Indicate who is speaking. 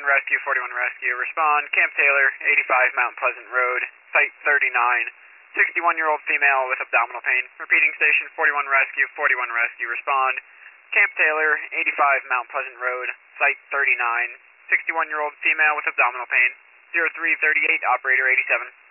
Speaker 1: Rescue, 41 Rescue. Respond, Camp Taylor, 85 Mount Pleasant Road, Site 39. 61-year-old female with abdominal pain. Repeating station, 41 Rescue, 41 Rescue. Respond, Camp Taylor, 85 Mount Pleasant Road, Site 39. 61-year-old female with abdominal pain. 0338, operator 87.